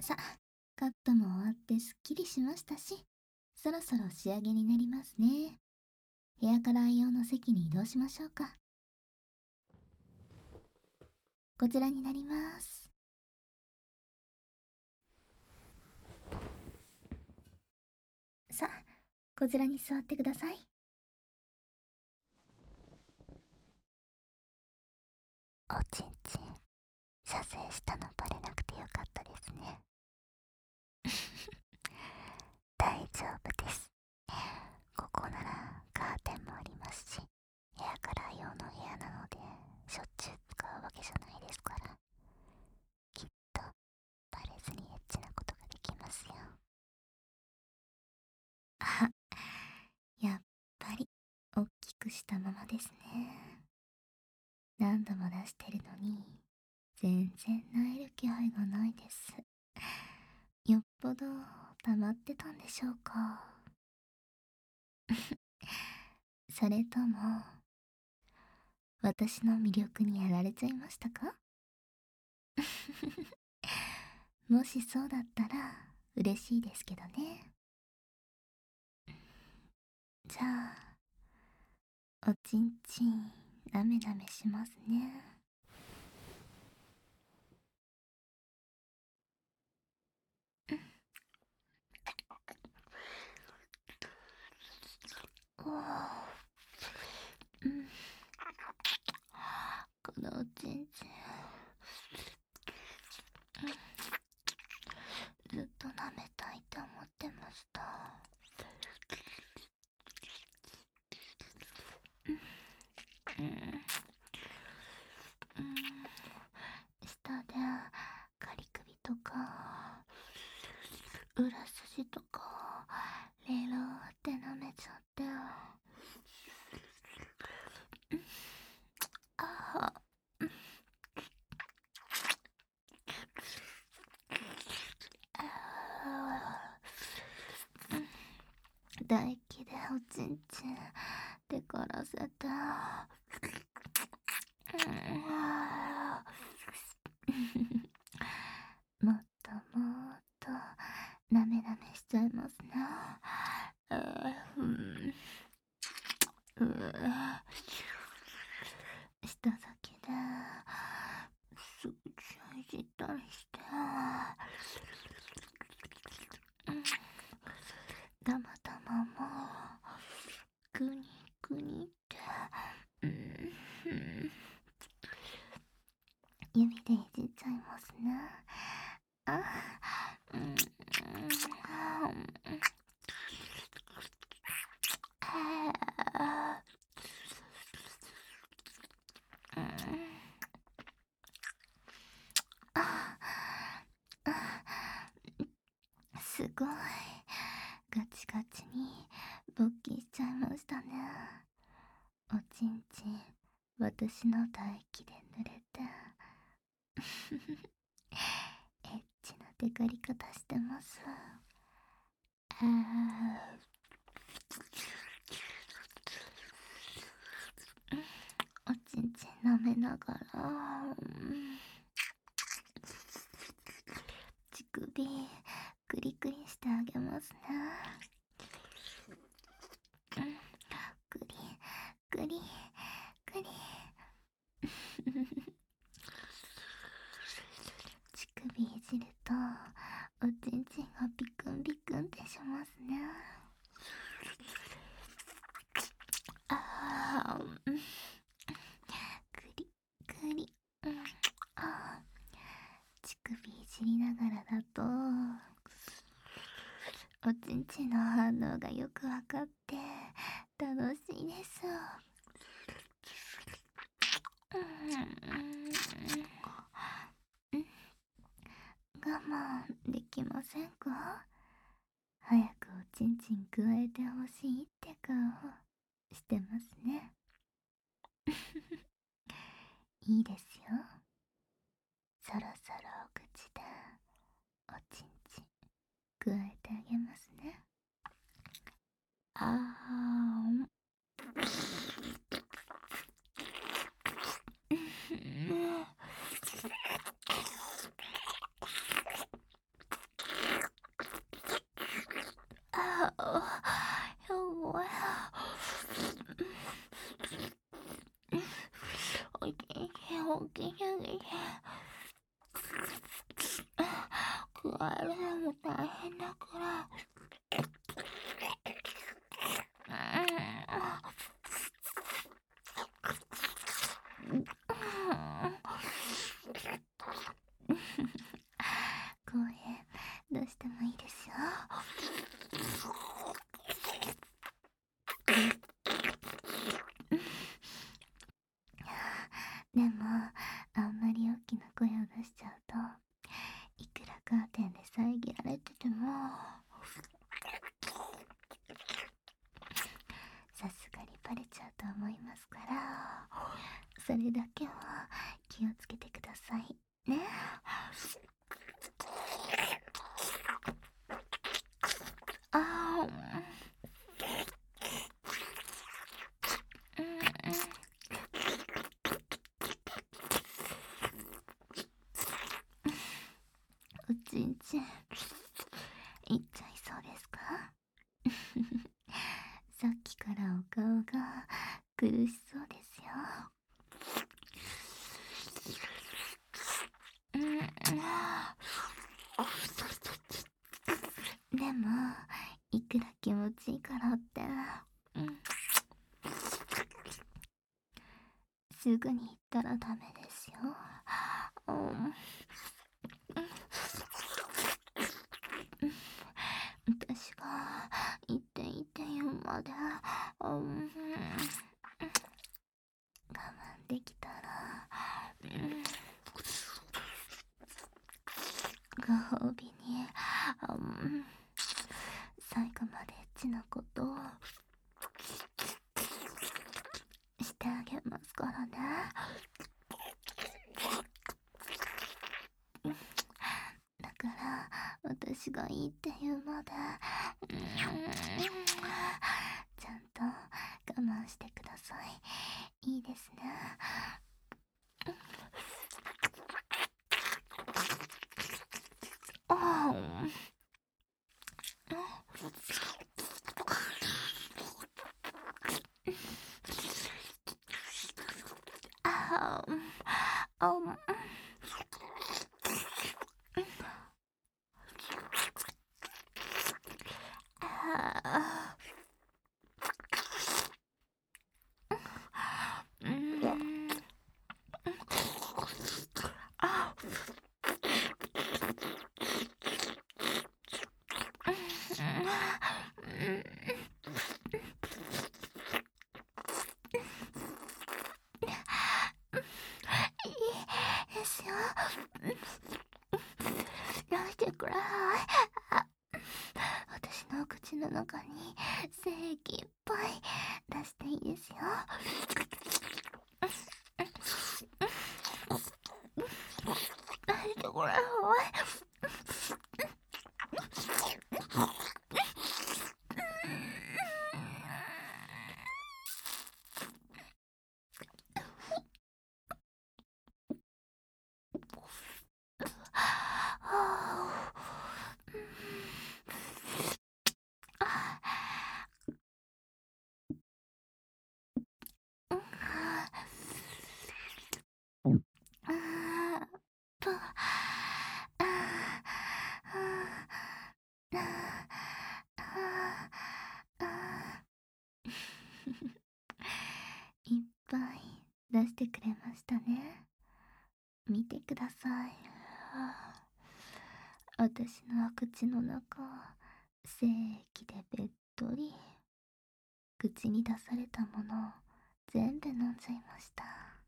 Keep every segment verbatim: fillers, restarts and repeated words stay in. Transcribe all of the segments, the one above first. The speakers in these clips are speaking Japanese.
さ、カットも終わってすっきりしましたし、そろそろ仕上げになりますね。ヘアカラー用の席に移動しましょうか。こちらになります。さあ、こちらに座ってください。おちんちん、射精したのバレなくてよかったですね。大丈夫です。ここならカーテンもありますし、ヘアカラー用の部屋なのでしょっちゅう使うわけじゃないですから、きっとバレずにエッチなことができますよ。あ、やっぱり大きくしたままですね。何度も出してるのに全然萎える気配がないです。よっぽど溜まってたんでしょうか。それとも私の魅力にやられちゃいましたか？もしそうだったら嬉しいですけどね。じゃあおちんちんなめなめしますね。おー、うん、このおちんちん、うん、ずっと舐めたいって思ってました。うん、うん、下でカリ首とか裏筋とかレローって舐めちゃって、あー、唾液でおちんちんでからせて、もっともっとなめなめしちゃいますね。うん、うん、舌先ですぐちゃいじったりして、うん、たまたまもグニグニって、うん、うん、指でいじっちゃいますね。あ、うん、うん、うん、すごいガチガチに勃起しちゃいましたね。おちんちん私の唾液で濡れてエッチなテカリ方してます。あー、おちんちん舐めながら、乳首クリクリしてあげますね。クリクリクリ乳首いじるとおちんちんがビクンビクンってしますね。あー、クリクリ、うん、あー、乳首いじりながらだとおちんちんの反応がよくわかって楽しいです。うん、我慢できませんか？早くおちんちんくわえてほしいって顔してますね。いいですよ。そろそろお口でおちんちんくわえてあげますね。あー起きて起きて起きて。加えるのも大変だから。公園どうしてもいいですよ。でもあんまり大きな声を出しちゃうと、いくらカーテンで遮られててもさすがにバレちゃうと思いますから、それだけは気をつけてくださいね。あーおちんちんいっちゃいそうですか？さっきからお顔が苦しそうですよ。でもいくら気持ちいいからって、うん、すぐに言ったらダメですよ。うん、私が言って言って言うまで、うん、我慢できたら、うん、ご褒美に、うん、最後までエッチなことをしてあげますからね。だから私がいいって言うまで、うん、ちゃんと我慢してください。いいですね。あーあーあーあーうんあいいですよ。やめてください。あ、私の口の中に精液いっぱい出していいですよ。やめてください。いっぱい出してくれましたね。見てください。私の口の中、精液でべっとり。口に出されたもの全部飲んじゃいました。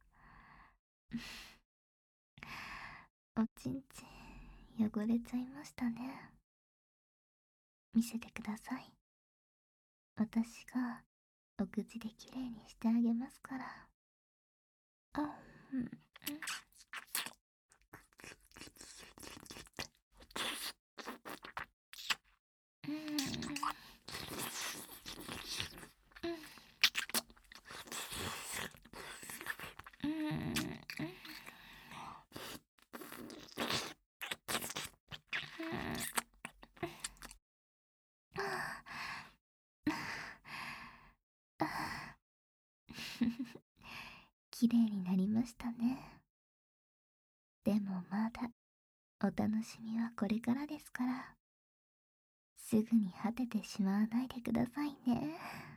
おちんちん汚れちゃいましたね。見せてください。私がお口できれいにしてあげますから。あ、うん、うん、うん、うん。 綺麗になりましたね。でもまだ、お楽しみはこれからですから、すぐに果ててしまわないでくださいね。